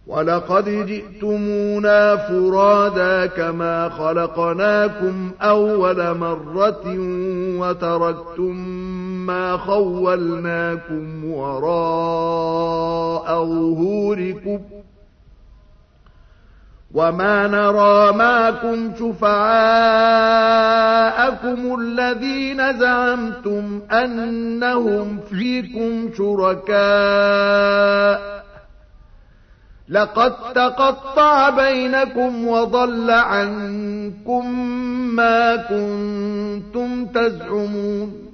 وَلَقَدْ جِئْتُمُونَا فُرَادَىٰ كَمَا خَلَقْنَاكُمْ أَوَّلَ مَرَّةٍ وَتَرَكْتُم مَّا خَوَّلْنَاكُمْ وَرَاءَ ظُهُورِكُمْ وَمَا نَرَىٰ مَعَكُمْ شُفَعَاءَكُمُ الَّذِينَ زَعَمْتُمْ أَنَّهُمْ فِيكُمْ شُرَكَاءُ لَقَد تَّقَطَّعَ بَيْنَكُمْ وَضَلَّ عَنكُم مَّا كُنتُمْ تَزْعُمُونَ